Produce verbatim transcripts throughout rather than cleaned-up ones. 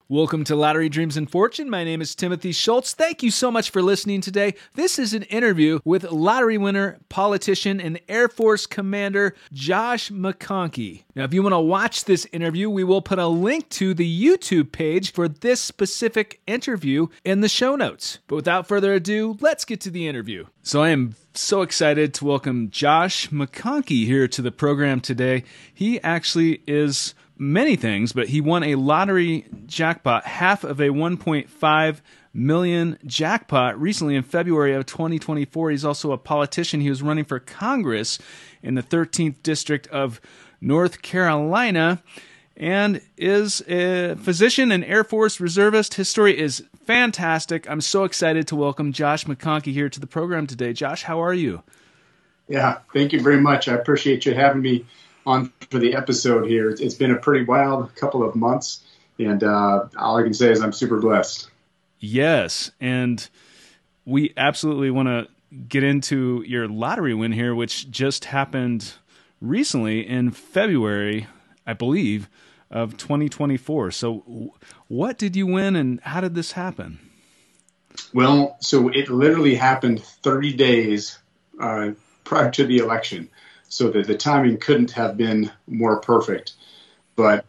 Welcome to Lottery Dreams and Fortune. My name is Timothy Schultz. Thank you so much for listening today. This is an interview with lottery winner, politician, and Air Force Commander Josh McConkey. Now, if you want to watch this interview, we will put a link to the YouTube page for this specific interview in the show notes. But without further ado, let's get to the interview. So I am so excited to welcome Josh McConkey here to the program today. He actually is many things, but he won a lottery jackpot, half of a one point five million jackpot recently in February of twenty twenty-four. He's also a politician. He was running for Congress in the thirteenth District of North Carolina and is a physician and Air Force reservist. His story is fantastic. I'm so excited to welcome Josh McConkey here to the program today. Josh, how are you? Yeah, thank you very much. I appreciate you having me on for the episode here. It's been a pretty wild couple of months, and uh, all I can say is I'm super blessed. Yes, and we absolutely want to get into your lottery win here, which just happened recently in February, I believe, of twenty twenty-four. So what did you win, and how did this happen? Well, so it literally happened thirty days uh, prior to the election. So that the timing couldn't have been more perfect. But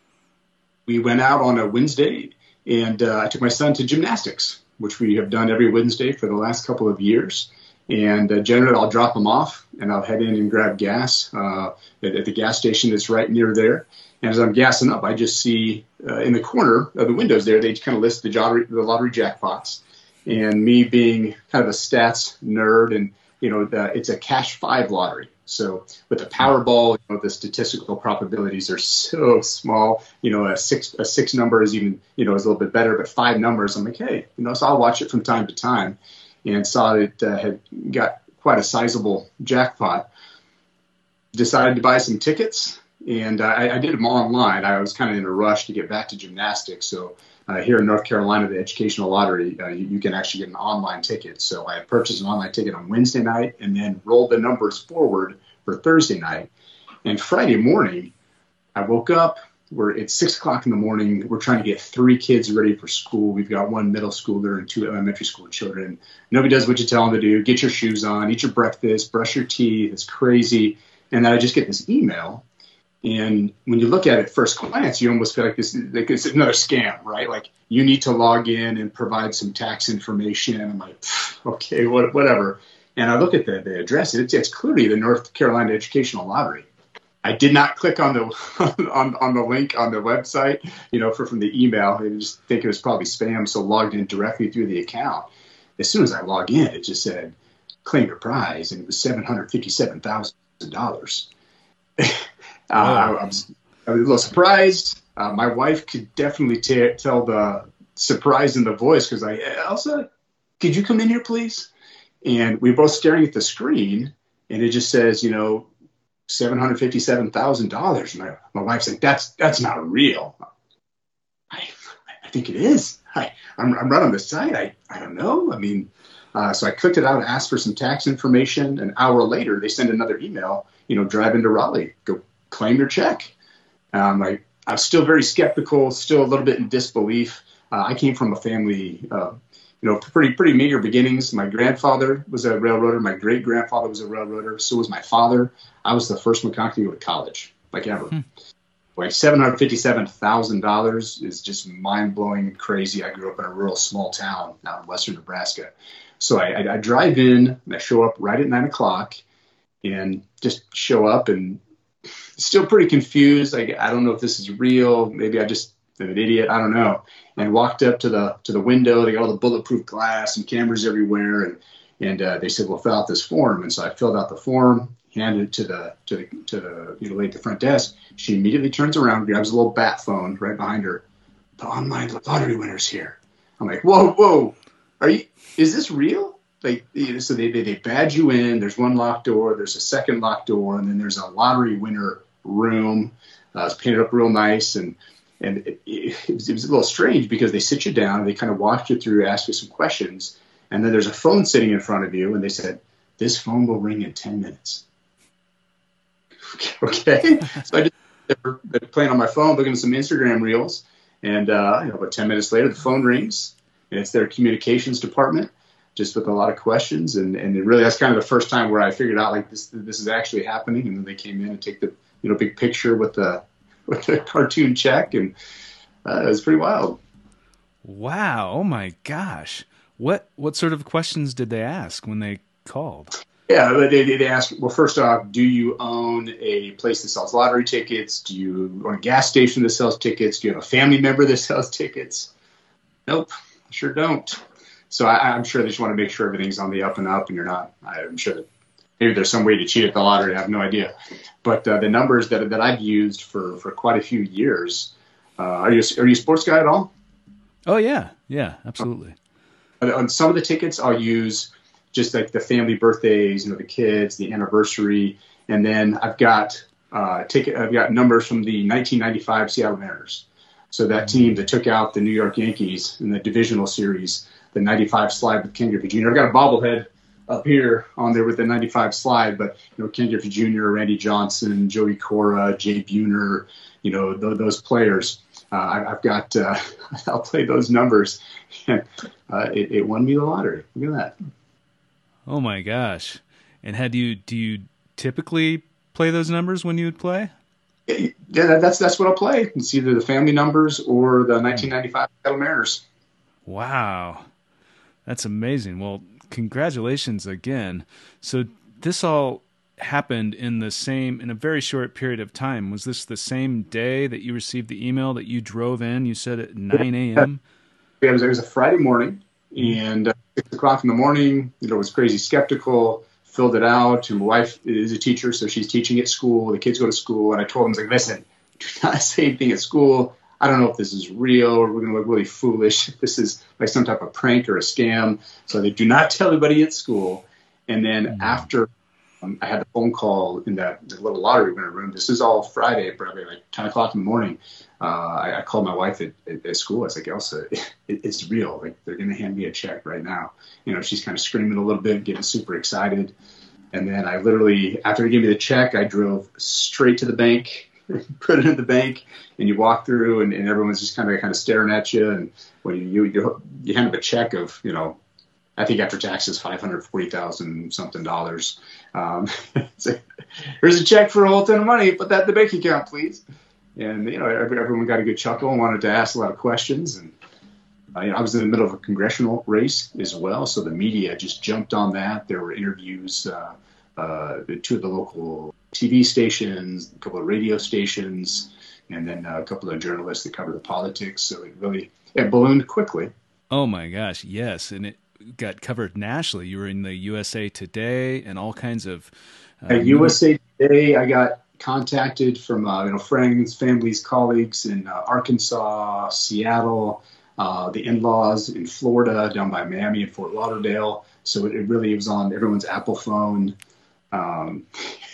we went out on a Wednesday, and uh, I took my son to gymnastics, which we have done every Wednesday for the last couple of years. And uh, generally, I'll drop him off, and I'll head in and grab gas uh, at, at the gas station that's right near there. And as I'm gassing up, I just see uh, in the corner of the windows there, they kind of list the lottery, the lottery jackpots. And me being kind of a stats nerd, and you know, the, it's a cash five lottery. So with the Powerball, you know, the statistical probabilities are so small. You know, a six a six number is even, you know, is a little bit better, but five numbers, I'm like, hey, you know, so I'll watch it from time to time, and saw it uh, had got quite a sizable jackpot. Decided to buy some tickets, and uh, I, I did them online. I was kind of in a rush to get back to gymnastics, so uh, here in North Carolina, the educational lottery, uh, you, you can actually get an online ticket. So I purchased an online ticket on Wednesday night and then rolled the numbers forward for Thursday night. And Friday morning, I woke up. We're it's six o'clock in the morning. We're trying to get three kids ready for school. We've got one middle schooler and two elementary school children. Nobody does what you tell them to do. Get your shoes on, eat your breakfast, brush your teeth. It's crazy. And then I just get this email. And when you look at it at first glance, you almost feel like this like it's another scam, right? Like you need to log in and provide some tax information. I'm like, okay, what, whatever. And I look at the, the address. It's, it's clearly the North Carolina Educational Lottery. I did not click on the on, on the link on the website, you know, for, from the email. I just think it was probably spam, so logged in directly through the account. As soon as I log in, it just said, claim your prize, and it was seven hundred fifty-seven thousand dollars. Uh, I, I, was, I was a little surprised. Uh, my wife could definitely t- tell the surprise in the voice because I, Elsa, could you come in here, please? And we were both staring at the screen, and it just says, you know, seven hundred fifty-seven thousand dollars. My my wife's like, that's that's not real. I I think it is. I I'm, I'm right on the site. I I don't know. I mean, uh, so I clicked it out, asked for some tax information. An hour later, they send another email. You know, drive into Raleigh, go claim your check. Um, I, I was still very skeptical, still a little bit in disbelief. Uh, I came from a family, uh, you know, pretty pretty meager beginnings. My grandfather was a railroader. My great grandfather was a railroader. So was my father. I was the first McConkey to go to college, like ever. Hmm. Like seven hundred fifty-seven thousand dollars is just mind blowing, crazy. I grew up in a rural small town out in western Nebraska. So I, I, I drive in and I show up right at nine o'clock. And just show up and still pretty confused. Like, I don't know if this is real. Maybe I just am an idiot. I don't know. And walked up to the to the window. They got all the bulletproof glass and cameras everywhere. And and uh, they said, well, fill out this form. And so I filled out the form, handed it to the to the to the you know lady at the front desk. She immediately turns around, grabs a little bat phone right behind her. The online lottery winner's here. I'm like, whoa, whoa, are you? Is this real? Like, so they, they, they badge you in. There's one locked door. There's a second locked door. And then there's a lottery winner room. Uh, it's painted up real nice. And and it, it, was, it was a little strange because they sit you down. And they kind of walk you through, ask you some questions. And then there's a phone sitting in front of you. And they said, this phone will ring in ten minutes. Okay. So I just been playing on my phone, looking at some Instagram reels. And uh, you know, about ten minutes later, the phone rings, and it's their communications department, just with a lot of questions. And, and it really, that's kind of the first time where I figured out like this this is actually happening. And then they came in and take the you know big picture with the with the cartoon check, and uh, it was pretty wild. Wow! Oh my gosh! What what sort of questions did they ask when they called? Yeah, they, they ask, well, first off, do you own a place that sells lottery tickets? Do you own a gas station that sells tickets? Do you have a family member that sells tickets? Nope, sure don't. So I, I'm sure they just want to make sure everything's on the up and up, and you're not. I'm sure that maybe there's some way to cheat at the lottery. I have no idea. But uh, the numbers that that I've used for, for quite a few years. Uh, are you are you a sports guy at all? Oh yeah, yeah, absolutely. On some of the tickets, I'll use just like the family birthdays, you know, the kids, the anniversary, and then I've got uh, ticket. I've got numbers from the nineteen ninety-five Seattle Mariners. So that team that took out the New York Yankees in the divisional series, the ninety-five slide with Ken Griffey Junior I've got a bobblehead up here on there with the ninety-five slide, but you know, Ken Griffey Junior, Randy Johnson, Joey Cora, Jay Buhner, you know, th- those players. Uh, I, I've got. Uh, I'll play those numbers, and uh, it, it won me the lottery. Look at that. Oh my gosh! And had you do you typically play those numbers when you would play? Yeah, that's that's what I'll play. It's either the family numbers or the nineteen ninety-five Seattle Mariners. Wow, that's amazing. Well, congratulations again. So this all happened in the same in a very short period of time. Was this the same day that you received the email that you drove in? You said at nine a.m. Yeah, it was, it was a Friday morning, and uh, six o'clock in the morning. You know, was crazy skeptical. Filled it out. And my wife is a teacher, so she's teaching at school. The kids go to school, and I told them, I was like, listen, do not say anything at school. I don't know if this is real or we're going to look really foolish. If this is like some type of prank or a scam. So they do not tell everybody at school. And then mm-hmm. after um, I had a phone call in that the little lottery winner room. This is all Friday, probably like ten o'clock in the morning. Uh, I, I called my wife at, at, at school. I was like, Elsa, it, it's real. Like they're going to hand me a check right now. You know, she's kind of screaming a little bit, getting super excited. And then I literally, after they gave me the check, I drove straight to the bank, put it in the bank, and you walk through, and, and everyone's just kind of kind of staring at you. And when you you you hand them a check of, you know, I think after taxes, five hundred forty thousand something dollars. Um, so, here's a check for a whole ton of money. Put that in the bank account, please. And you know, everyone got a good chuckle and wanted to ask a lot of questions. And uh, you know, I was in the middle of a congressional race as well, so the media just jumped on that. There were interviews, uh, uh, two of the local T V stations, a couple of radio stations, and then uh, a couple of journalists that cover the politics. So it really it ballooned quickly. Oh my gosh, yes, and it got covered nationally. You were in the U S A Today and all kinds of. Uh, At U S A Today, I got contacted from uh, you know friends, families, colleagues in uh, Arkansas, Seattle, uh, the in-laws in Florida, down by Miami and Fort Lauderdale. So it, it really was on everyone's Apple phone. Um,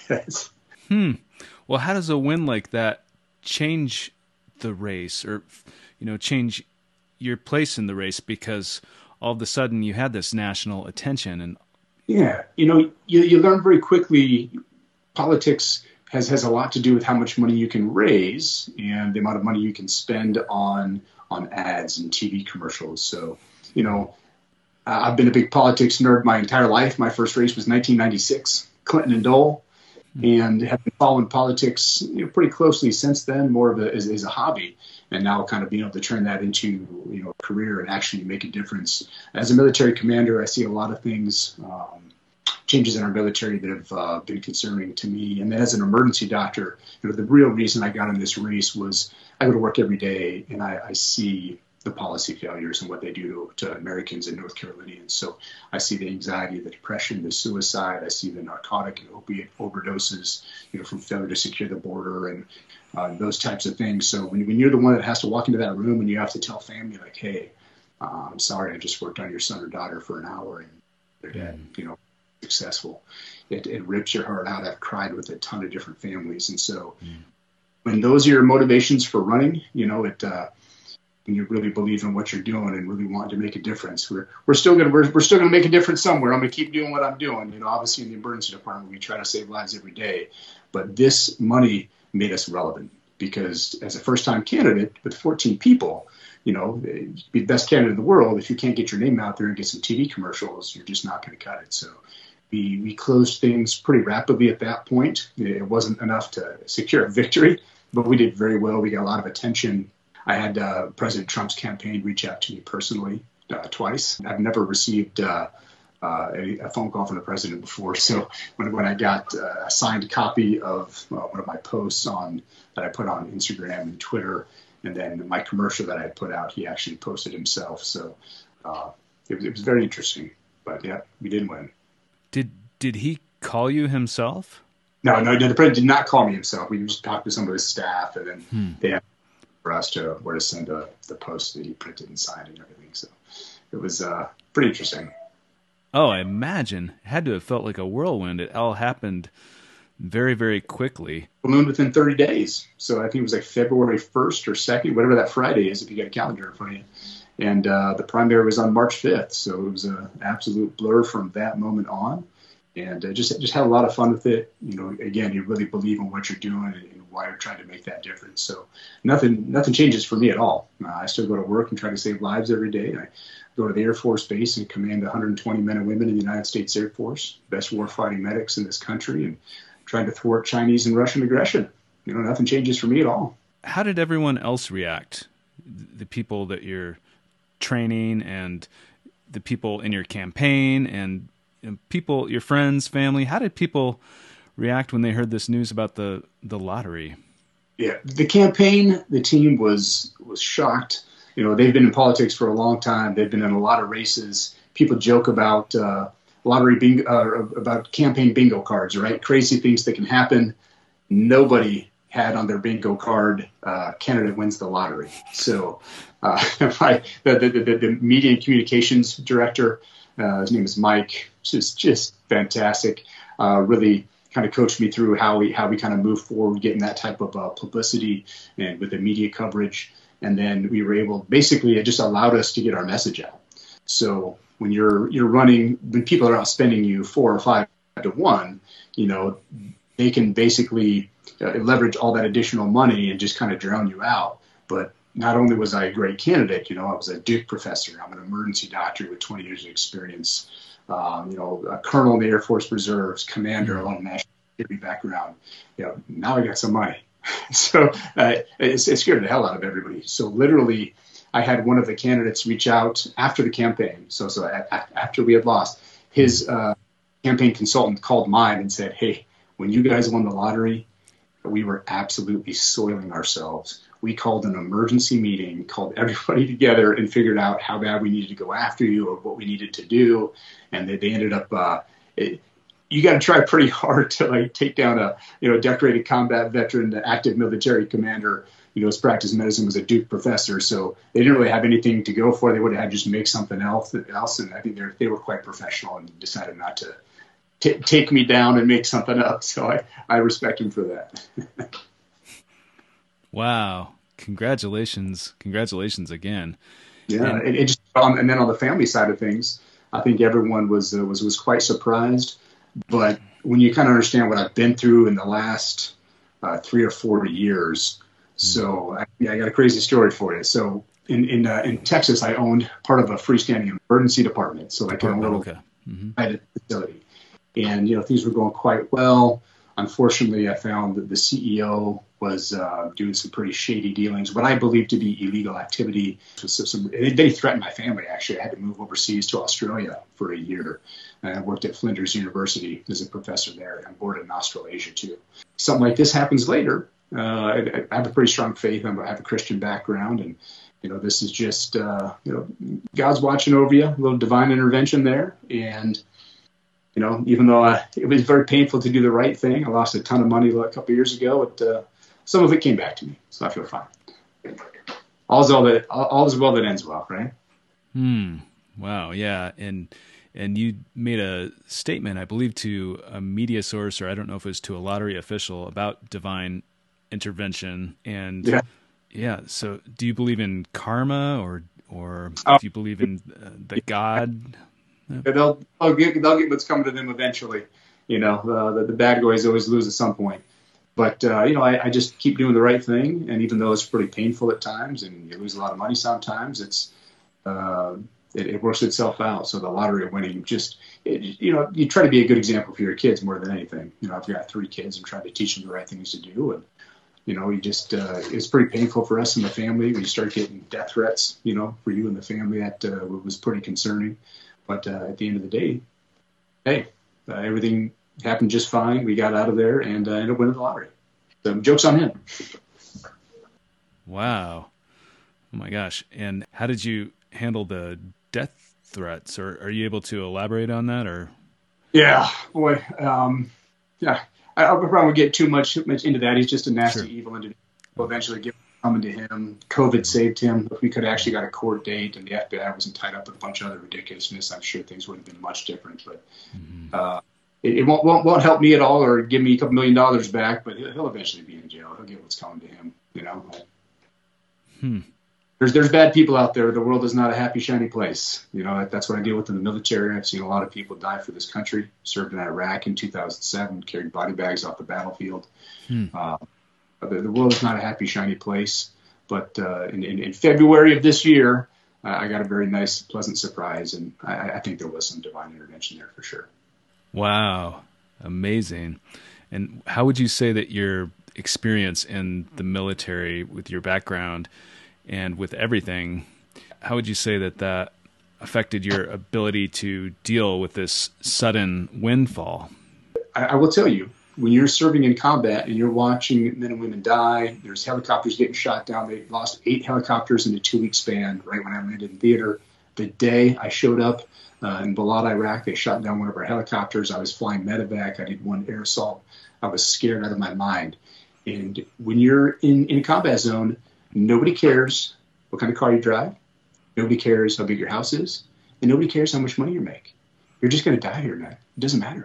hmm. Well, how does a win like that change the race, or you know, change your place in the race? Because all of a sudden you had this national attention, and yeah, you know, you you learn very quickly. Politics has has a lot to do with how much money you can raise and the amount of money you can spend on on ads and T V commercials. So, you know, I've been a big politics nerd my entire life. My first race was nineteen ninety-six, Clinton and Dole, and have been following politics, you know, pretty closely since then, more of a as, as a hobby, and now kind of being able to turn that into, you know, a career and actually make a difference. As a military commander, I see a lot of things. Um, changes in our military that have uh, been concerning to me. And then as an emergency doctor, you know, the real reason I got in this race was I go to work every day and I, I see the policy failures and what they do to, to Americans and North Carolinians. So I see the anxiety, the depression, the suicide. I see the narcotic and opiate overdoses, you know, from failure to secure the border and uh, those types of things. So when, when you're the one that has to walk into that room and you have to tell family like, hey, uh, I'm sorry, I just worked on your son or daughter for an hour and they're dead, you know, successful. It, it rips your heart out. I've cried with a ton of different families. And so mm. when those are your motivations for running, you know, it, uh, when you really believe in what you're doing and really want to make a difference, we're, we're still going to, we're, we're still going to make a difference somewhere. I'm going to keep doing what I'm doing. You know, obviously in the emergency department, we try to save lives every day, but this money made us relevant because as a first-time candidate with fourteen people, you know, you'd be the best candidate in the world. If you can't get your name out there and get some T V commercials, you're just not going to cut it. So we, we closed things pretty rapidly at that point. It wasn't enough to secure a victory, but we did very well. We got a lot of attention. I had uh, President Trump's campaign reach out to me personally uh, twice. I've never received uh, uh, a, a phone call from the president before. So when, when I got uh, a signed copy of uh, one of my posts on that I put on Instagram and Twitter, and then my commercial that I had put out, he actually posted himself. So uh, it, was, it was very interesting. But yeah, we did win. Did did he call you himself? No, no, no, the president did not call me himself. We just talked to some of his staff, and then hmm. they had for us to where to send a, the post that he printed and signed and everything. So it was uh, pretty interesting. Oh, I imagine it had to have felt like a whirlwind. It all happened very, very quickly. Ballooned within thirty days. So I think it was like February first or second, whatever that Friday is, if you got a calendar in front of you. And uh, the primary was on March fifth. So it was an absolute blur from that moment on. And uh, just just had a lot of fun with it. You know, again, you really believe in what you're doing and, and why you're trying to make that difference. So nothing nothing changes for me at all. Uh, I still go to work and try to save lives every day. I go to the Air Force Base and command one hundred twenty men and women in the United States Air Force, best warfighting medics in this country, and trying to thwart Chinese and Russian aggression. You know, nothing changes for me at all. How did everyone else react? The people that you're training and the people in your campaign and you know, people, your friends, family, how did people react when they heard this news about the, the lottery? Yeah, the campaign, the team was was shocked. You know, they've been in politics for a long time. They've been in a lot of races. People joke about uh, lottery bingo, uh, about campaign bingo cards, right? Crazy things that can happen. Nobody had on their bingo card, uh, candidate wins the lottery. So uh, my, the, the, the, the media and communications director, uh, his name is Mike, just just fantastic. Uh, really kind of coached me through how we how we kind of move forward, getting that type of uh, publicity and with the media coverage. And then we were able, basically, it just allowed us to get our message out. So when you're you're running, when people are outspending you four or five to one, you know, they can basically uh, leverage all that additional money and just kind of drown you out. But not only was I a great candidate, you know, I was a Duke professor. I'm an emergency doctor with twenty years of experience. Um, you know, a colonel in the Air Force Reserves, commander, a lot of national security background. You know, now I got some money. so uh, it, it scared the hell out of everybody. So literally, I had one of the candidates reach out after the campaign. So, so a, a, after we had lost, his uh, campaign consultant called mine and said, "Hey, when you guys won the lottery, we were absolutely soiling ourselves. We called an emergency meeting, called everybody together, and figured out how bad we needed to go after you or what we needed to do." And they, they ended up. Uh, it, you got to try pretty hard to like take down a you know decorated combat veteran, active military commander. You know, his practice medicine was a Duke professor, so they didn't really have anything to go for. They would have had to just make something else. Else, and I think they they were quite professional and decided not to t- take me down and make something up. So I, I respect him for that. Wow! Congratulations! Congratulations again. Yeah, and, it, it just um, and then on the family side of things, I think everyone was uh, was was quite surprised. But when you kind of understand what I've been through in the last uh, three or four years. So I, yeah, I got a crazy story for you. So in in, uh, in Texas, I owned part of a freestanding emergency department, so like a little okay. mm-hmm. private facility. And you know things were going quite well. Unfortunately, I found that the C E O was uh, doing some pretty shady dealings, what I believe to be illegal activity. So some, they threatened my family. Actually, I had to move overseas to Australia for a year. And I worked at Flinders University as a professor there. I'm boarded in Australasia too. Something like this happens later. Uh, I, I have a pretty strong faith. I'm, I have a Christian background, and you know this is just uh, you know God's watching over you. A little divine intervention there, and you know even though I, it was very painful to do the right thing, I lost a ton of money a couple of years ago. It, uh, some of it came back to me, so I feel fine. All's all that all, all is well that ends well, right? Hmm. Wow. Yeah. And. And you made a statement, I believe, to a media source, or I don't know if it was to a lottery official, about divine intervention. And yeah, yeah so do you believe in karma, or or oh. do you believe in uh, the God? They'll they'll get they'll get what's coming to them eventually. You know, uh, the, the bad guys always lose at some point. But, uh, you know, I, I just keep doing the right thing. And even though it's pretty painful at times and you lose a lot of money sometimes, it's, uh, it, it works itself out. So the lottery winning, just, it, you know, you try to be a good example for your kids more than anything. You know, I've got three kids and trying to teach them the right things to do. And, you know, you just, uh, it's pretty painful for us in the family when you start getting death threats, you know, for you and the family. That uh, was pretty concerning. But uh, at the end of the day, hey, uh, everything happened just fine. We got out of there and uh, ended up winning the lottery. So joke's on him. Wow. Oh my gosh. And how did you handle the death threats, or are you able to elaborate on that? Or yeah, boy, um, yeah. I, I probably won't get too much, much into that. He's just a nasty, Sure. evil individual. We'll eventually get coming to him. COVID saved him. If we could have actually got a court date and the F B I wasn't tied up with a bunch of other ridiculousness, I'm sure things would have been much different. But mm-hmm. uh, it, it won't, won't won't help me at all or give me a couple million dollars back. But he'll, he'll eventually be in jail. He'll get what's coming to him. You know. Hmm. There's there's bad people out there. The world is not a happy, shiny place. You know, that's what I deal with in the military. I've seen a lot of people die for this country. Served in Iraq in two thousand seven, carried body bags off the battlefield. Hmm. Uh, the, the world is not a happy, shiny place. But uh, in, in, in February of this year, uh, I got a very nice, pleasant surprise, and I, I think there was some divine intervention there for sure. Wow, amazing. And how would you say that your experience in the military, with your background and with everything, how would you say that that affected your ability to deal with this sudden windfall? I, I will tell you, when you're serving in combat and you're watching men and women die, there's helicopters getting shot down. They lost eight helicopters in a two-week span right when I landed in theater. The day I showed up uh, in Balad, Iraq, they shot down one of our helicopters. I was flying medevac. I did one air assault. I was scared out of my mind. And when you're in, in a combat zone, nobody cares what kind of car you drive. Nobody cares how big your house is. And nobody cares how much money you make. You're just going to die here, man. It doesn't matter.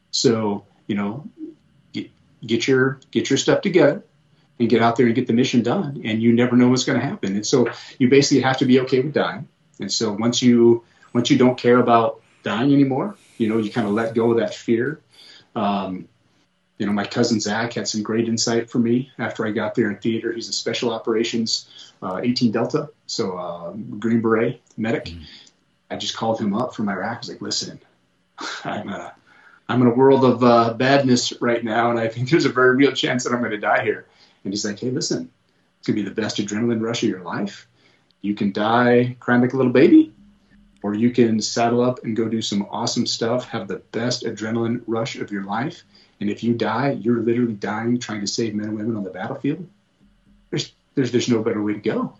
So, you know, get, get your get your stuff together and get out there and get the mission done. And you never know what's going to happen. And so you basically have to be okay with dying. And so once you once you don't care about dying anymore, you know, you kind of let go of that fear. Um, You know, my cousin Zach had some great insight for me after I got there in theater. He's a special operations uh, eighteen Delta, so uh, Green Beret medic. Mm-hmm. I just called him up from Iraq. I was like, listen, I'm, a, I'm in a world of uh, badness right now, and I think there's a very real chance that I'm going to die here. And he's like, hey, listen, it's going to be the best adrenaline rush of your life. You can die crying like a little baby, or you can saddle up and go do some awesome stuff, have the best adrenaline rush of your life. And if you die, you're literally dying trying to save men and women on the battlefield. There's there's there's no better way to go.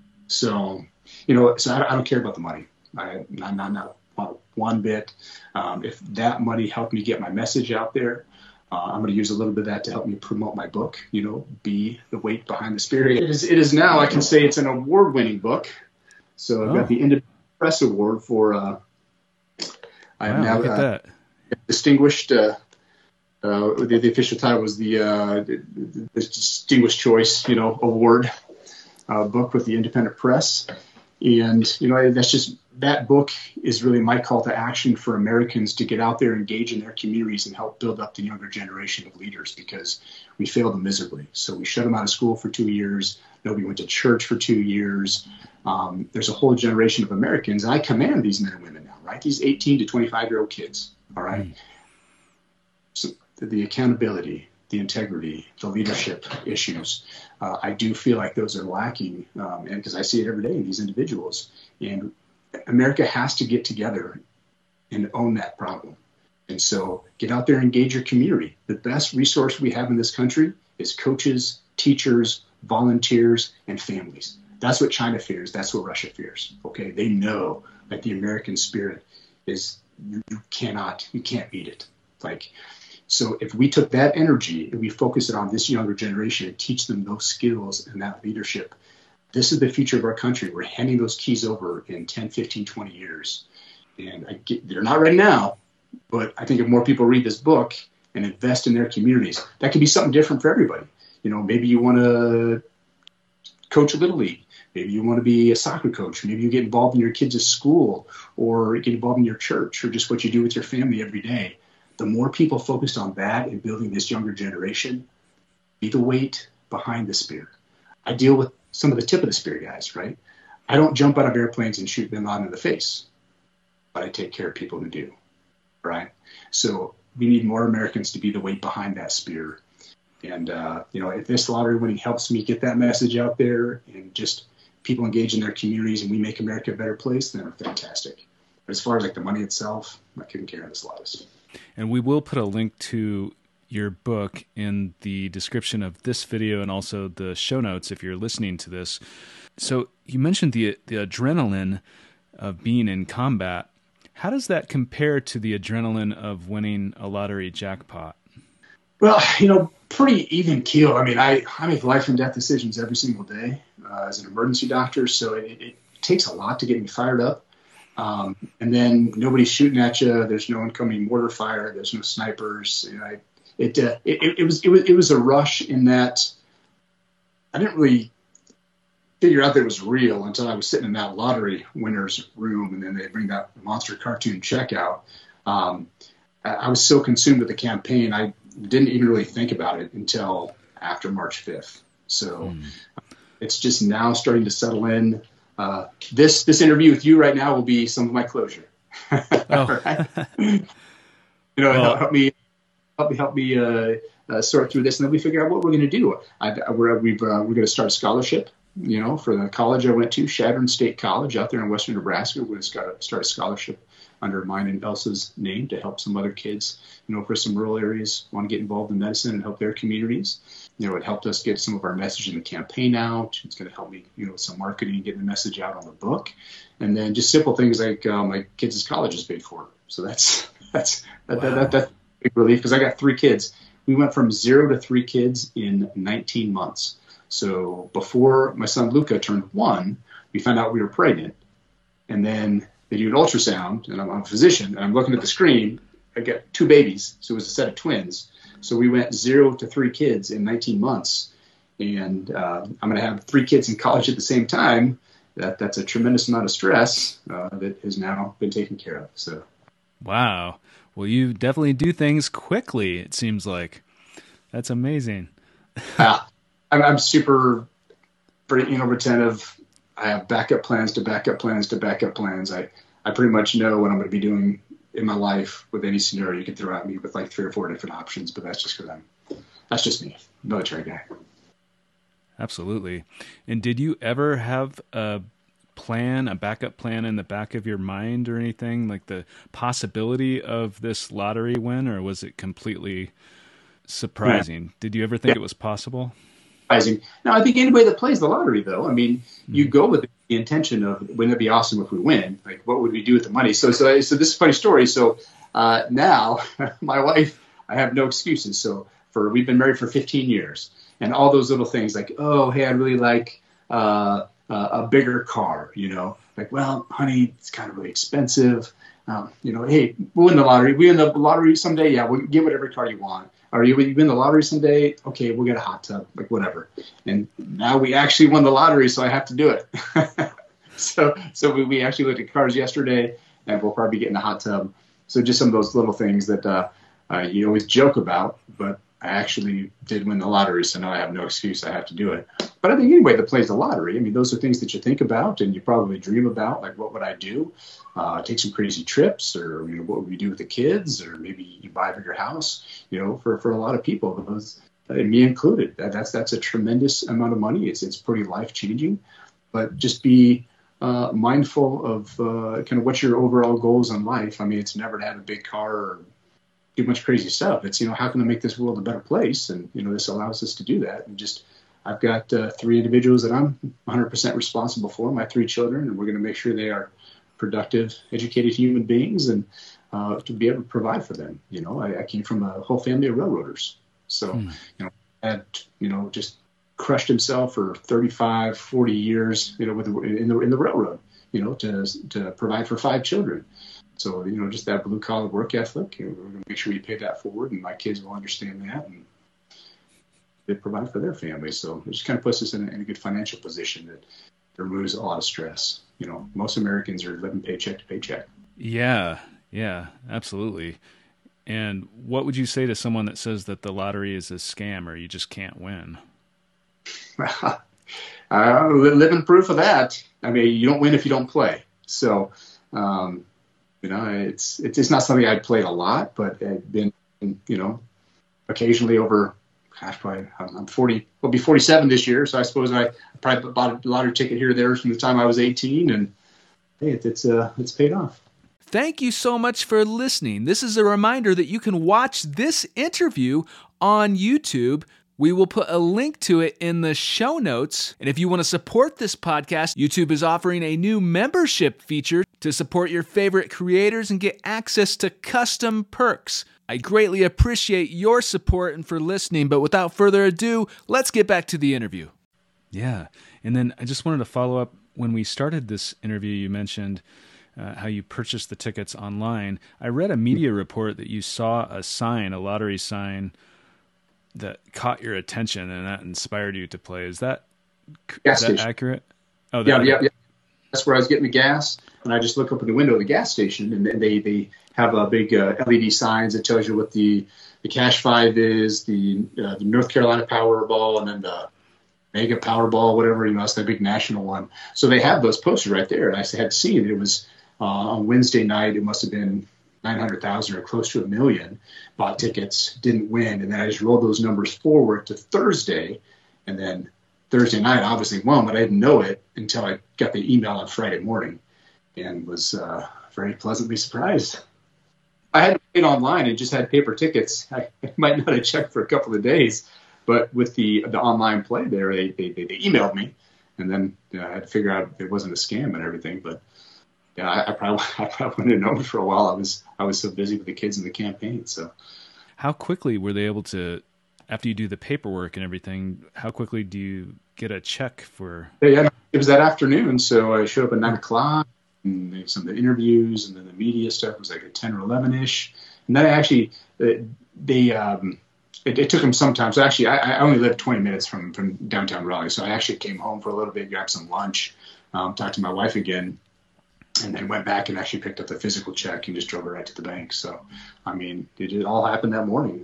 So, you know, so I, I don't care about the money. I not not, not one bit. Um, if that money helped me get my message out there, uh, I'm going to use a little bit of that to help me promote my book. You know, Be the Weight Behind the Spirit. It is it is now. I can say it's an award-winning book. So I've oh. got the Independent Press Award for. Uh, I am wow, now look at uh, that. distinguished. Uh, Uh, the, the official title was the, uh, the, the Distinguished Choice, you know, Award uh, book with the Independent Press. And, you know, that's just, that book is really my call to action for Americans to get out there, engage in their communities, and help build up the younger generation of leaders, because we failed them miserably. So we shut them out of school for two years. Nobody went to church for two years. Um, there's a whole generation of Americans. I command these men and women now, right? These eighteen to twenty-five year old kids, all right? Mm. So, the accountability, the integrity, the leadership issues, uh, I do feel like those are lacking, um, and because I see it every day in these individuals. And America has to get together and own that problem. And so get out there and engage your community. The best resource we have in this country is coaches, teachers, volunteers, and families. That's what China fears. That's what Russia fears. Okay, they know that the American spirit is, you, you cannot, you can't beat it. Like, so if we took that energy and we focus it on this younger generation and teach them those skills and that leadership, this is the future of our country. We're handing those keys over in ten, fifteen, twenty years. And I get, they're not ready now, but I think if more people read this book and invest in their communities, that could be something different for everybody. You know, maybe you want to coach a little league. Maybe you want to be a soccer coach. Maybe you get involved in your kids' school, or get involved in your church, or just what you do with your family every day. The more people focused on that and building this younger generation, be the weight behind the spear. I deal with some of the tip of the spear guys, right? I don't jump out of airplanes and shoot bin Laden in the face, but I take care of people who do, right? So we need more Americans to be the weight behind that spear. And, uh, you know, if this lottery winning helps me get that message out there and just people engage in their communities and we make America a better place, then fantastic. But as far as like the money itself, I couldn't care less slightest. And we will put a link to your book in the description of this video and also the show notes if you're listening to this. So you mentioned the the adrenaline of being in combat. How does that compare to the adrenaline of winning a lottery jackpot? Well, you know, pretty even keel. I mean, I, I make life and death decisions every single day uh, as an emergency doctor, so it, it takes a lot to get me fired up. Um, and then nobody's shooting at you. There's no incoming mortar fire. There's no snipers. You know, I, it, uh, it it was it was it was a rush in that I didn't really figure out that it was real until I was sitting in that lottery winner's room, and then they bring that monster cartoon check out. Um, I, I was so consumed with the campaign, I didn't even really think about it until after March fifth. So mm. it's just now starting to settle in. Uh, this this interview with you right now will be some of my closure. Oh. Right? You know, well, help, help me help me help me uh, uh, sort through this, and then we figure out what we're going to do. I, we're we've, uh, we're going to start a scholarship. You know, for the college I went to, Chadron State College out there in western Nebraska, we're going to start a scholarship under mine and Elsa's name to help some other kids, you know, for some rural areas want to get involved in medicine and help their communities. You know, it helped us get some of our message in the campaign out. It's going to help me, you know, with some marketing, getting the message out on the book. And then just simple things like uh, my kids' college is paid for. So that's, that's, that, wow. that, that, that's a big relief because I got three kids. We went from zero to three kids in nineteen months. So before my son Luca turned one, we found out we were pregnant. And then they do an ultrasound, and I'm, I'm a physician, and I'm looking at the screen. I got two babies, so it was a set of twins. So we went zero to three kids in nineteen months. And uh, I'm going to have three kids in college at the same time. That That's a tremendous amount of stress uh, that has now been taken care of. So, wow. Well, you definitely do things quickly, it seems like. That's amazing. uh, I'm, I'm super, pretty, you know, retentive. I have backup plans to backup plans to backup plans. I, I pretty much know what I'm going to be doing in my life with any scenario you can throw at me with like three or four different options, but that's just because I'm, that's just me, military guy. Absolutely. And did you ever have a plan, a backup plan in the back of your mind or anything, like the possibility of this lottery win, or was it completely surprising? Yeah. Did you ever think yeah. it was possible? Now, I think anybody that plays the lottery, though, I mean, you go with the intention of, wouldn't it be awesome if we win? Like, what would we do with the money? So, so, so this is a funny story. So uh, now, my wife, I have no excuses. So for we've been married for fifteen years, and all those little things like, oh, hey, I'd really like uh, uh, a bigger car. You know, like, well, honey, it's kind of really expensive. Um, you know, hey, we'll win the lottery. We win the lottery someday. Yeah, we'll get whatever car you want. Or you win the lottery someday? Okay, we'll get a hot tub, like whatever. And now we actually won the lottery, so I have to do it. so so we, we actually looked at cars yesterday, and we'll probably be getting a hot tub. So just some of those little things that uh, uh, you always joke about, but I actually did win the lottery, so now I have no excuse. I have to do it. But I think anybody that plays the lottery, I mean, those are things that you think about and you probably dream about, like what would I do? Uh, take some crazy trips, or you know, what would we do with the kids, or maybe you buy a bigger house. You know, for, for a lot of people, those, uh, me included, that, that's that's a tremendous amount of money. It's it's pretty life changing, but just be uh, mindful of uh, kind of what's your overall goals in life. I mean, it's never to have a big car or do much crazy stuff. It's, you know, how can I make this world a better place? And you know, this allows us to do that. And just I've got uh, three individuals that I'm one hundred percent responsible for, my three children, and we're going to make sure they are productive, educated human beings, and uh, to be able to provide for them. You know, I, I came from a whole family of railroaders. So, hmm. you know, had, you know, just crushed himself for thirty-five, forty years, you know, with the, in the in the railroad, you know, to to provide for five children. So, you know, just that blue collar work ethic, you know, we're going to make sure we pay that forward, and my kids will understand that, and they provide for their families. So it just kind of puts us in a, in a good financial position that removes a lot of stress. You know, most Americans are living paycheck to paycheck. Yeah, yeah, absolutely. And what would you say to someone that says that the lottery is a scam or you just can't win? uh, living proof of that. I mean, you don't win if you don't play. So, um, you know, it's, it's it's not something I'd played a lot, but I've been, you know, occasionally over. Gosh, probably I'm forty. I'll be forty-seven this year, so I suppose I probably bought a lottery ticket here or there from the time I was eighteen, and hey, it, it's uh, it's paid off. Thank you so much for listening. This is a reminder that you can watch this interview on YouTube. We will put a link to it in the show notes. And if you want to support this podcast, YouTube is offering a new membership feature to support your favorite creators and get access to custom perks. I greatly appreciate your support and for listening, but without further ado, let's get back to the interview. Yeah, and then I just wanted to follow up. When we started this interview, you mentioned uh, how you purchased the tickets online. I read a media report that you saw a sign, a lottery sign, that caught your attention and that inspired you to play. Is that, is that accurate? Oh, yeah, yeah, yeah. That's where I was getting the gas, and I just look up in the window of the gas station, and they they have a big uh, L E D signs that tells you what the the Cash Five is, the uh, the North Carolina Powerball, and then the Mega Powerball, whatever, you know, that's the big national one. So they have those posters right there, and I had seen it. It was uh, on Wednesday night. It must have been nine hundred thousand or close to a million. Bought tickets, didn't win, and then I just rolled those numbers forward to Thursday, and then Thursday night obviously won, but I didn't know it until I got the email on Friday morning, and was uh, very pleasantly surprised. I had to wait online and just had paper tickets. I, I might not have checked for a couple of days, but with the the online play there, they they, they emailed me, and then you know, I had to figure out it wasn't a scam and everything. But yeah, I, I probably I probably wouldn't have known for a while. I was I was so busy with the kids and the campaign. So, how quickly were they able to, after you do the paperwork and everything, how quickly do you get a check for? Yeah, it was that afternoon, so I showed up at nine o'clock. And they, some of the interviews and then the media stuff was like at ten or eleven ish. And then I actually, they, um, it, it took them some time. So actually, I, I only lived twenty minutes from, from downtown Raleigh. So I actually came home for a little bit, grabbed some lunch, um, talked to my wife again, and then went back and actually picked up the physical check and just drove it right to the bank. So, I mean, it, it all happened that morning.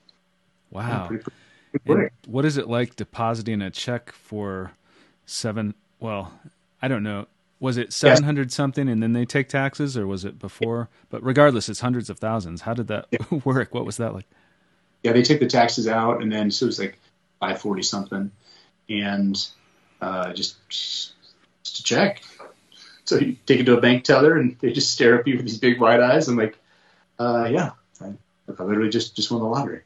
Wow. Yeah, pretty, pretty quick. What is it like depositing a check for seven? Well, I don't know. Was it seven hundred something and then they take taxes, or was it before? But regardless, it's hundreds of thousands. How did that yeah. work? What was that like? Yeah, they take the taxes out, and then so it was like five forty something, and uh, just just a check. So you take it to a bank teller, and they just stare at you with these big wide eyes. I'm like, uh, yeah, I, I literally just just won the lottery.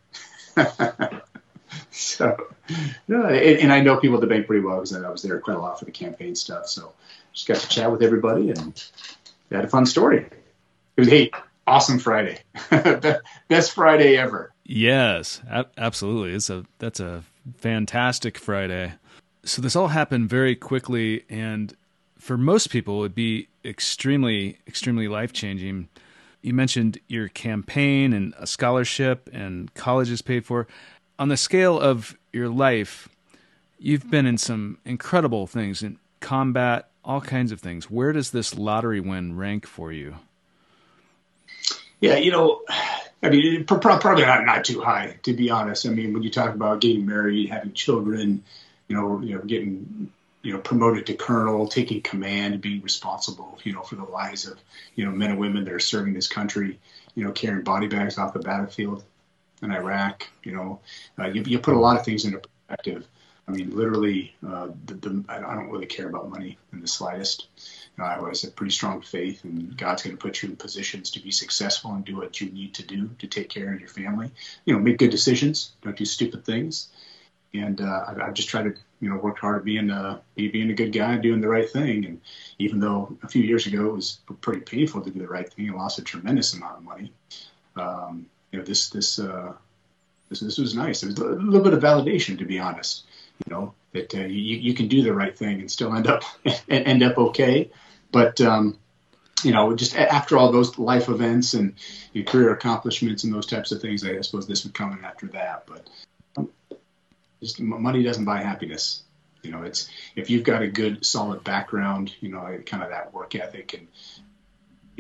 So, no, and, and I know people at the bank pretty well because I was there quite a lot for the campaign stuff. So just got to chat with everybody, and they had a fun story. It was, hey, awesome Friday. Best Friday ever. Yes, a- absolutely. It's a that's a fantastic Friday. So this all happened very quickly, and for most people, it would be extremely, extremely life-changing. You mentioned your campaign and a scholarship and colleges paid for. On the scale of your life, you've been in some incredible things, in combat, all kinds of things. Where does this lottery win rank for you? Yeah, you know, I mean, probably not, not too high, to be honest. I mean, when you talk about getting married, having children, you know, you know, getting, you know, promoted to colonel, taking command, being responsible, you know, for the lives of, you know, men and women that are serving this country, you know, carrying body bags off the battlefield in Iraq, you know, uh, you, you put a lot of things into perspective. I mean, literally, uh, the, the, I don't really care about money in the slightest. You know, I always have pretty strong faith, and God's going to put you in positions to be successful and do what you need to do to take care of your family. You know, make good decisions, don't do stupid things. And uh, I've, I've just tried to, you know, work hard at being a, being a good guy, doing the right thing. And even though a few years ago it was pretty painful to do the right thing, I lost a tremendous amount of money. Um, you know, this this uh, this this was nice. It was a little bit of validation, to be honest. You know, that uh, you you can do the right thing and still end up end up okay. But um, you know, just after all those life events and your career accomplishments and those types of things, I suppose this would come in after that. But um, just money doesn't buy happiness. You know, it's if you've got a good, solid background, you know, kind of that work ethic, and you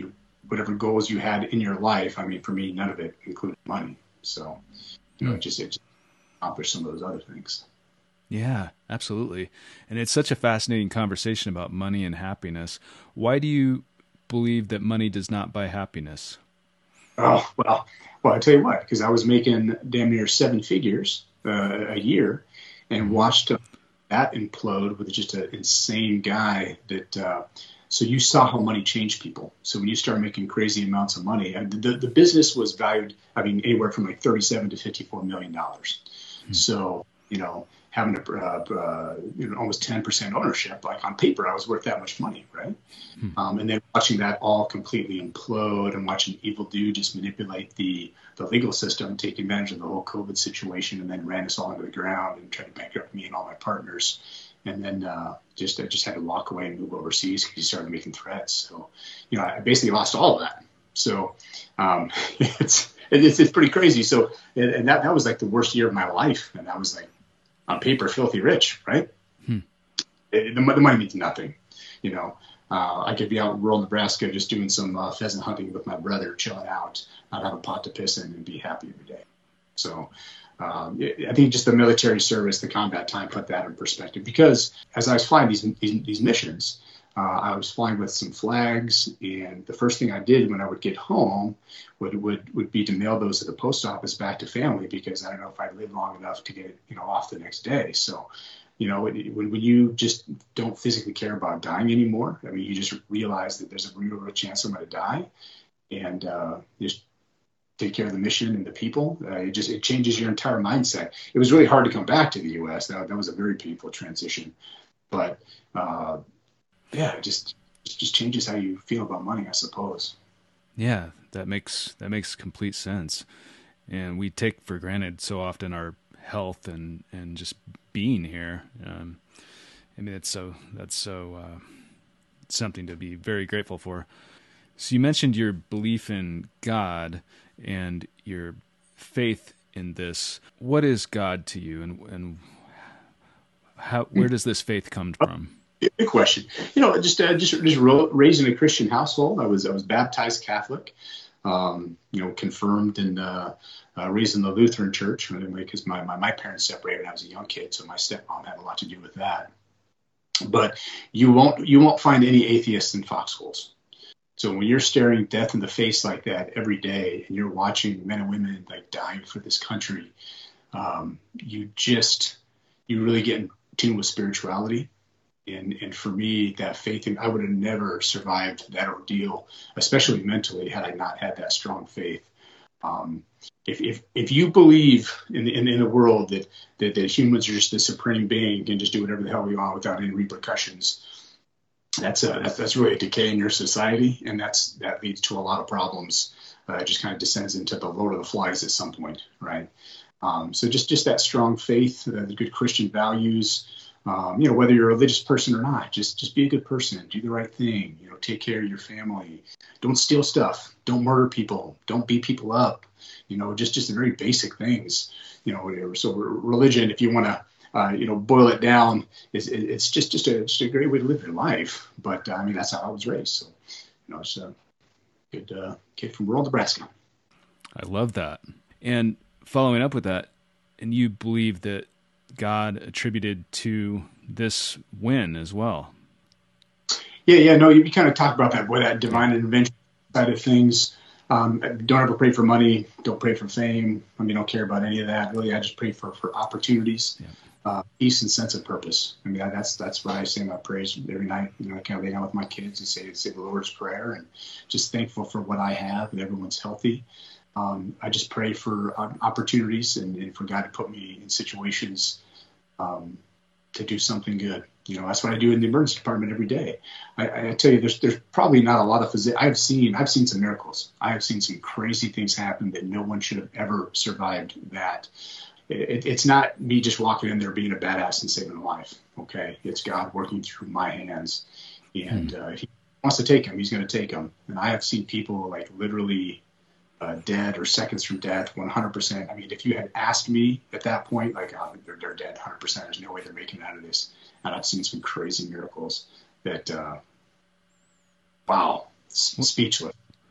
whatever goals you had in your life. I mean, for me, none of it included money. So, you know, it just, it just accomplished some of those other things. Yeah, absolutely. And it's such a fascinating conversation about money and happiness. Why do you believe that money does not buy happiness? Oh, well, well, I tell you what, because I was making damn near seven figures uh, a year and watched uh, that implode with just an insane guy that, uh, so you saw how money changed people. So when you start making crazy amounts of money, and the, the business was valued, I mean, anywhere from like thirty-seven to fifty-four million dollars. Hmm. So, you know, having a, uh, uh, you know, almost ten percent ownership, like on paper, I was worth that much money, right? Hmm. Um, and then watching that all completely implode and watching evil dude just manipulate the, the legal system, take advantage of the whole COVID situation, and then ran us all into the ground and tried to bankrupt me and all my partners. And then uh, just I just had to walk away and move overseas because he started making threats. So, you know, I basically lost all of that. So um, it's, it's it's pretty crazy. So and that that was like the worst year of my life, and I was like, on paper, filthy rich, right? Hmm. It, the, the money means nothing. You know, uh, I could be out in rural Nebraska just doing some uh, pheasant hunting with my brother, chilling out, not have a pot to piss in, and be happy every day. So um, it, I think just the military service, the combat time, put that in perspective. Because as I was flying these these, these missions, uh, I was flying with some flags, and the first thing I did when I would get home would would would be to mail those to the post office back to family, because I don't know if I'd live long enough to get, you know, off the next day. So, you know, when, when you just don't physically care about dying anymore, I mean, you just realize that there's a real, real chance I'm going to die, and uh, just take care of the mission and the people. Uh, it just it changes your entire mindset. It was really hard to come back to the U S. That that was a very painful transition, but uh, yeah, it just it just changes how you feel about money, I suppose. Yeah, that makes that makes complete sense. And we take for granted so often our health and, and just being here. Um, I mean, it's so that's so uh, something to be very grateful for. So you mentioned your belief in God and your faith in this. What is God to you, and and how where does this faith come from? Good question. You know, just uh, just just raised in a Christian household. I was I was baptized Catholic, um, you know, confirmed and uh, uh, raised in the Lutheran Church. Anyway, because my, my my parents separated when I was a young kid, so my stepmom had a lot to do with that. But you won't you won't find any atheists in foxholes. So when you're staring death in the face like that every day, and you're watching men and women like dying for this country, um, you just you really get in tune with spirituality. And and for me, that faith, I would have never survived that ordeal, especially mentally, had I not had that strong faith. Um, if if if you believe in in, in a world that, that that humans are just the supreme being and just do whatever the hell we want without any repercussions, that's a that's, that's really a decay in your society, and that's that leads to a lot of problems. Uh, it just kind of descends into the Lord of the Flies at some point, right? Um, so just just that strong faith, uh, the good Christian values. Um, you know, whether you're a religious person or not, just just be a good person, do the right thing, you know, take care of your family, don't steal stuff, don't murder people, don't beat people up, you know, just just the very basic things, you know. So religion, if you want to, uh, you know, boil it down, is it's just just a, just a great way to live your life. But uh, I mean, that's how I was raised. So, you know, it's a good uh, kid from rural Nebraska. I love that. And following up with that, and you believe that God attributed to this win as well. Yeah, yeah, no, you kind of talk about that, boy, that divine intervention side of things. Um, don't ever pray for money. Don't pray for fame. I mean, don't care about any of that. Really, I just pray for, for opportunities, yeah. uh, peace, and sense of purpose. I mean, that's that's what I say in my prayers every night. You know, I kind of lay down with my kids and say, say the Lord's Prayer, and just thankful for what I have and everyone's healthy. Um, I just pray for uh, opportunities and, and for God to put me in situations um, to do something good. You know, that's what I do in the emergency department every day. I, I tell you, there's there's probably not a lot of physicians. I've seen I've seen some miracles. I have seen some crazy things happen that no one should have ever survived. That it, it's not me just walking in there being a badass and saving a life. Okay, it's God working through my hands, and uh, He wants to take them. He's going to take them. And I have seen people like literally. Uh, dead or seconds from death, one hundred percent. I mean, if you had asked me at that point, like, oh, they're, they're dead, one hundred percent. There's no way they're making it out of this. And I've seen some crazy miracles that, uh, wow, speechless.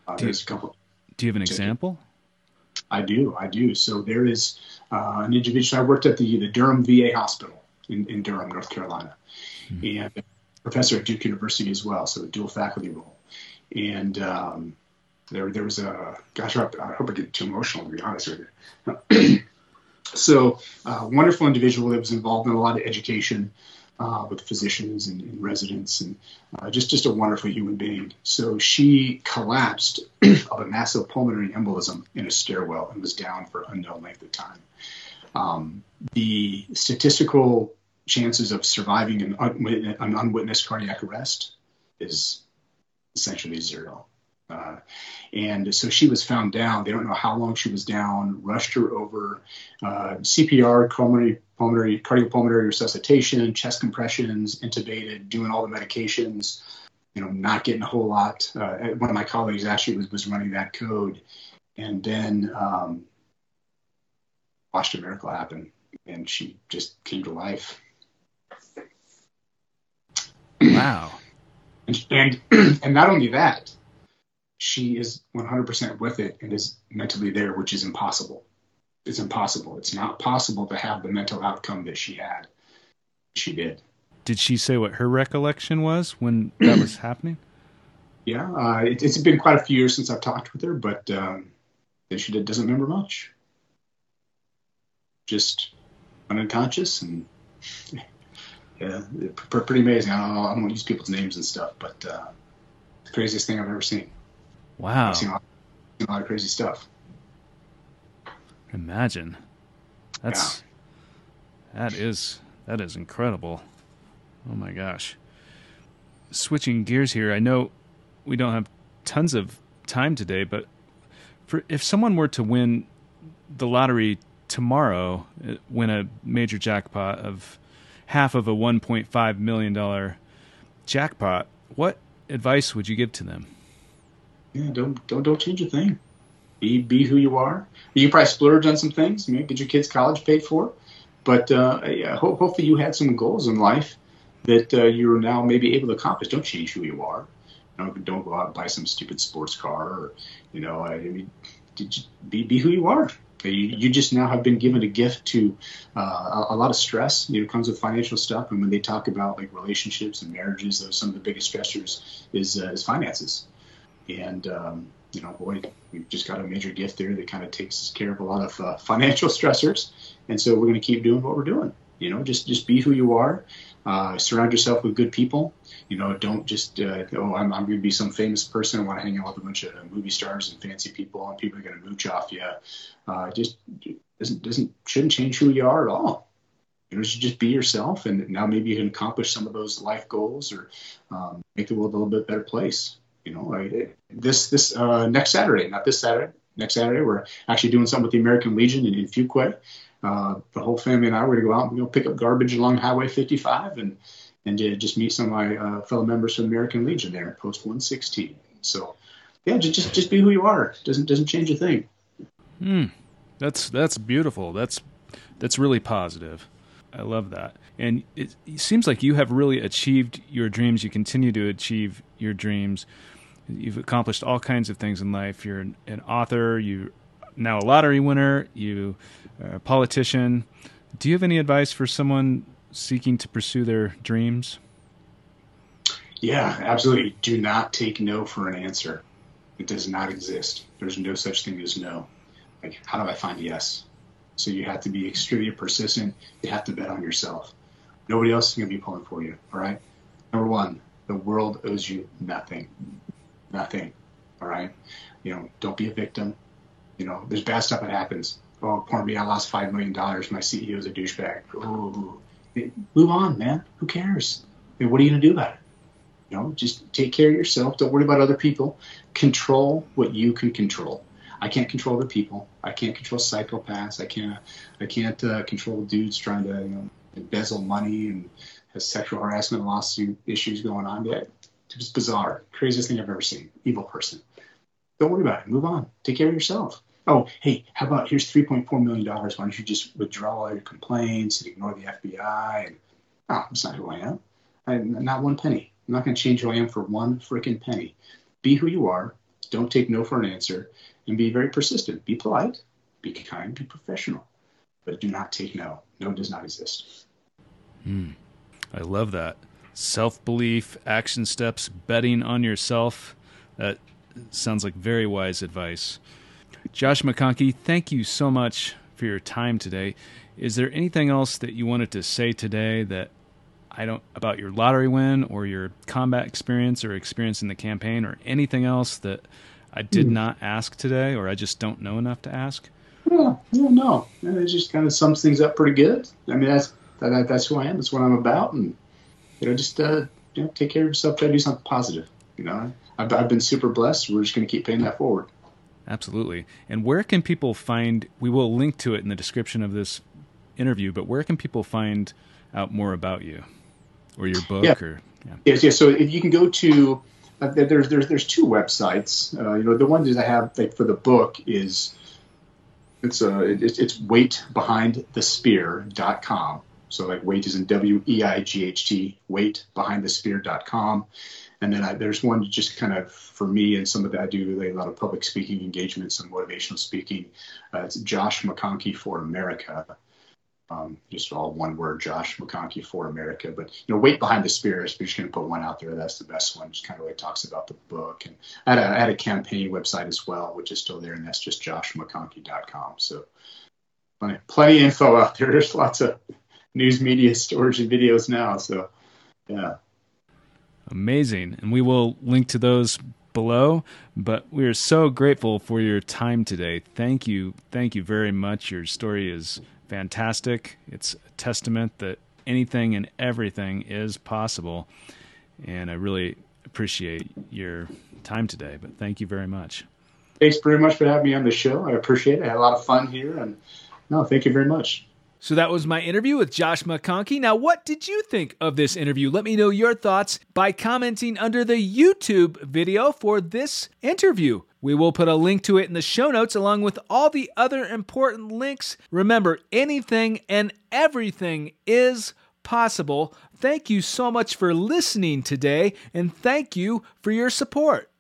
Uh, do, you, there's a couple. do you have an example? I do, I do. So there is uh, an individual. I worked at the, the Durham V A Hospital in, in Durham, North Carolina, hmm. and a professor at Duke University as well, so a dual faculty role. And um, there, there was a, gosh, I hope I get too emotional, to be honest with you. So a uh, wonderful individual that was involved in a lot of education uh, with physicians and, and residents, and uh, just, just a wonderful human being. So she collapsed of a massive pulmonary embolism in a stairwell and was down for unknown length of time. Um, the statistical chances of surviving an, un- an unwitnessed cardiac arrest is essentially zero. Uh, and so she was found down. They don't know how long she was down, rushed her over uh, C P R, pulmonary, pulmonary, cardiopulmonary resuscitation, chest compressions, intubated, doing all the medications, you know, not getting a whole lot. Uh, one of my colleagues actually was, was running that code. And then um, watched a miracle happen, and she just came to life. Wow. and, and, and not only that, she is one hundred percent with it and is mentally there, which is impossible. It's impossible. It's not possible to have the mental outcome that she had. She did. Did she say what her recollection was when that was happening? Yeah, uh, it, it's been quite a few years since I've talked with her, but um, she did, doesn't remember much. Just unconscious, and yeah, pretty amazing. I don't, I don't want to use people's names and stuff, but uh, the craziest thing I've ever seen. Wow. I've seen a lot, seen a lot of crazy stuff. Imagine. That's yeah. that is that is incredible. Oh my gosh. Switching gears here, I know we don't have tons of time today, but for if someone were to win the lottery tomorrow, win a major jackpot of half of a one point five million dollars jackpot, what advice would you give to them? Yeah, don't don't don't change a thing. Be be who you are. You probably splurge on some things, maybe get your kids' college paid for, but uh, yeah, ho- hopefully you had some goals in life that uh, you're now maybe able to accomplish. Don't change who you are. Don't don't go out and buy some stupid sports car, or you know, I mean, be be who you are. You, you just now have been given a gift to uh, a, a lot of stress. You know, comes with financial stuff, and when they talk about like relationships and marriages, those some of the biggest stressors is uh, is finances. And, um, you know, boy, we've just got a major gift there that kind of takes care of a lot of uh, financial stressors. And so we're going to keep doing what we're doing. You know, just just be who you are. Uh, surround yourself with good people. You know, don't just, uh, oh, I'm, I'm going to be some famous person. I want to hang out with a bunch of movie stars and fancy people, and people are going to mooch off you. Uh, just doesn't, doesn't, shouldn't change who you are at all. You know, you should just be yourself. And now maybe you can accomplish some of those life goals, or um, make the world a little bit better place. You know, I, this this uh, next Saturday, not this Saturday, next Saturday, we're actually doing something with the American Legion in, in Fuquay. Uh, the whole family and I were going to go out and you know, pick up garbage along Highway fifty-five and and uh, just meet some of my uh, fellow members from the American Legion there at Post one sixteen. So, yeah, just just, just be who you are. Doesn't doesn't change a thing. Hmm, that's that's beautiful. That's that's really positive. I love that. And it, it seems like you have really achieved your dreams. You continue to achieve your dreams. You've accomplished all kinds of things in life. You're an, an author. You're now a lottery winner. You are a politician. Do you have any advice for someone seeking to pursue their dreams? Yeah, absolutely. Do not take no for an answer. It does not exist. There's no such thing as no. Like, how do I find yes? So you have to be extremely persistent. You have to bet on yourself. Nobody else is going to be pulling for you, all right? Number one, the world owes you nothing. Nothing, all right? You know, don't be a victim. You know, there's bad stuff that happens. Oh, poor me, I lost five million dollars. My C E O is a douchebag. Oh, move on, man. Who cares? I mean, what are you going to do about it? You know, just take care of yourself. Don't worry about other people. Control what you can control. I can't control other people. I can't control psychopaths. I can't. I can't uh, control dudes trying to you know, embezzle money and has sexual harassment lawsuit issues going on. Yeah, it's bizarre. Craziest thing I've ever seen. Evil person. Don't worry about it. Move on. Take care of yourself. Oh, hey, how about here's three point four million dollars. Why don't you just withdraw all your complaints and ignore the F B I? And oh, that's not who I am. I'm not one penny. I'm not going to change who I am for one freaking penny. Be who you are. Don't take no for an answer, and be very persistent. Be polite, be kind, be professional, but do not take no. No does not exist. Mm, I love that. Self-belief, action steps, betting on yourself. That sounds like very wise advice. Josh McConkey, thank you so much for your time today. Is there anything else that you wanted to say today that I don't about your lottery win or your combat experience or experience in the campaign or anything else that I did mm. not ask today or I just don't know enough to ask? Yeah, yeah, no. It just kind of sums things up pretty good. I mean, that's that, that's who I am. That's what I'm about. And, you know, just uh, you know, take care of yourself. Try to do something positive. You know, I've, I've been super blessed. We're just going to keep paying that forward. Absolutely. And where can people find, we will link to it in the description of this interview, but where can people find out more about you or your book? Yeah. Or yeah. Yes, yes. So if you can go to, uh, there's there's there's two websites. Uh, you know, the one that I have like, for the book is, it's uh, it's, it's weight behind the spear dot com. So like weight is in W E I G H T, weight behind the spear dot com. And then I, there's one just kind of for me and some of that I do like a lot of public speaking engagements and motivational speaking. Uh, it's Josh McConkey for America. Um, just all one word, Josh McConkey for America. But, you know, weight behind the spear, if you're just going to put one out there, that's the best one. Just kind of really talks about the book. And I had, a, I had a campaign website as well, which is still there, and that's just josh mcconkey dot com. So plenty, plenty of info out there. There's lots of news media storage and videos now. So, yeah. Amazing. And we will link to those below, but we are so grateful for your time today. Thank you. Thank you very much. Your story is fantastic. It's a testament that anything and everything is possible. And I really appreciate your time today, but thank you very much. Thanks very much for having me on the show. I appreciate it. I had a lot of fun here, and no, thank you very much. So that was my interview with Josh McConkey. Now, what did you think of this interview? Let me know your thoughts by commenting under the YouTube video for this interview. We will put a link to it in the show notes along with all the other important links. Remember, anything and everything is possible. Thank you so much for listening today, and thank you for your support.